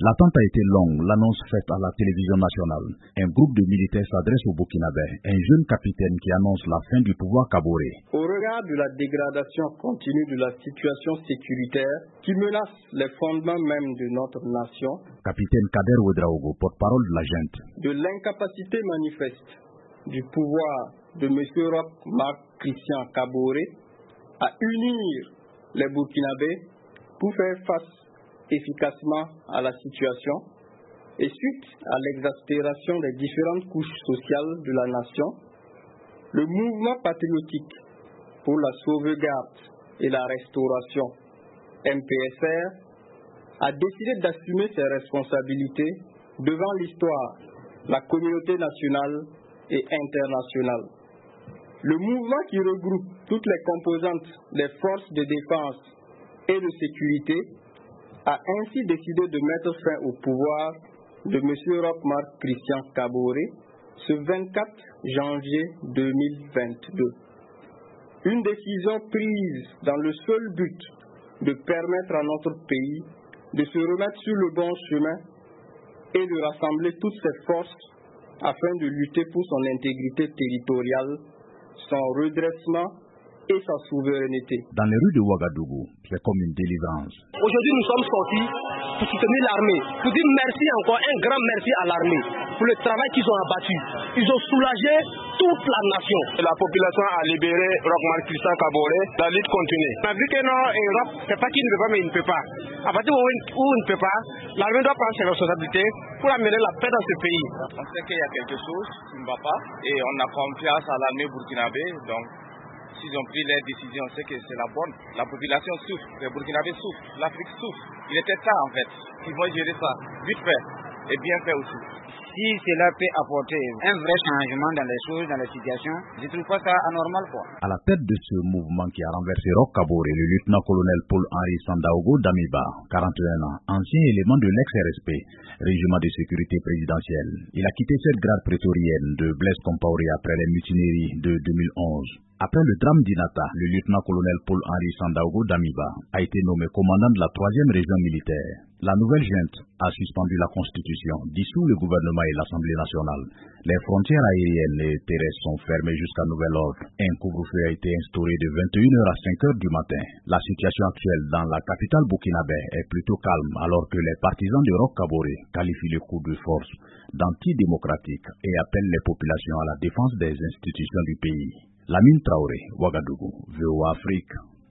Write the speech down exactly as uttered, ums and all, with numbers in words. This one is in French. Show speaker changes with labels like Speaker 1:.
Speaker 1: L'attente a été longue, l'annonce faite à la télévision nationale. Un groupe de militaires s'adresse au Burkinabé, un jeune capitaine qui annonce la fin du pouvoir Kaboré.
Speaker 2: Au regard de la dégradation continue de la situation sécuritaire qui menace les fondements même de notre nation,
Speaker 1: Capitaine Kader Ouedraogo, porte-parole de la junte,
Speaker 2: de l'incapacité manifeste du pouvoir de M. Roch Marc Christian Kaboré à unir les Burkinabés pour faire face efficacement à la situation et suite à l'exaspération des différentes couches sociales de la nation, le mouvement patriotique pour la sauvegarde et la restauration M P S R a décidé d'assumer ses responsabilités devant l'histoire, la communauté nationale et internationale. Le mouvement qui regroupe toutes les composantes des forces de défense et de sécurité a ainsi décidé de mettre fin au pouvoir de M. Roch Marc Christian Kaboré ce vingt-quatre janvier deux mille vingt-deux. Une décision prise dans le seul but de permettre à notre pays de se remettre sur le bon chemin et de rassembler toutes ses forces afin de lutter pour son intégrité territoriale, son redressement et sa souveraineté.
Speaker 1: Dans les rues de Ouagadougou, c'est comme une délivrance.
Speaker 3: Aujourd'hui, nous sommes sortis pour soutenir l'armée, pour dire merci encore, un grand merci à l'armée pour le travail qu'ils ont abattu. Ils ont soulagé toute la nation.
Speaker 4: La population a libéré Roch Marc Christian Kaboré, la lutte continue. On a vu que non, Roch, c'est pas qu'il ne veut pas, mais il ne peut pas. À partir où il ne peut pas, l'armée doit prendre ses responsabilités pour amener la paix dans ce pays.
Speaker 5: On sait qu'il y a quelque chose qui ne va pas et on a confiance à l'armée burkinabé, donc s'ils ont pris leur décision, on sait que c'est la bonne. La population souffre, les Burkinabés souffrent, l'Afrique souffre. Il était temps en fait. Ils vont gérer ça vite fait et bien fait aussi.
Speaker 6: Si cela peut apporter un vrai changement dans les choses, dans les situations, je ne trouve pas ça anormal quoi.
Speaker 1: À la tête de ce mouvement qui a renversé Roch Kaboré, le lieutenant-colonel Paul-Henri Sandaogo Damiba, quarante et un ans, ancien élément de l'ex-R S P, régiment de sécurité présidentielle. Il a quitté cette grade prétorienne de Blaise Compaoré après les mutineries de deux mille onze. Après le drame d'Inata, le lieutenant-colonel Paul-Henri Sandaogo Damiba a été nommé commandant de la troisième région militaire. La nouvelle junte a suspendu la Constitution, dissout le gouvernement et l'Assemblée nationale. Les frontières aériennes et terrestres sont fermées jusqu'à nouvel ordre. Un couvre-feu a été instauré de vingt et une heures à cinq heures du matin. La situation actuelle dans la capitale burkinabé est plutôt calme, alors que les partisans de Roch Kaboré qualifient le coup de force d'antidémocratique et appellent les populations à la défense des institutions du pays. Lamine Traoré, Ouagadougou, V O A Afrique.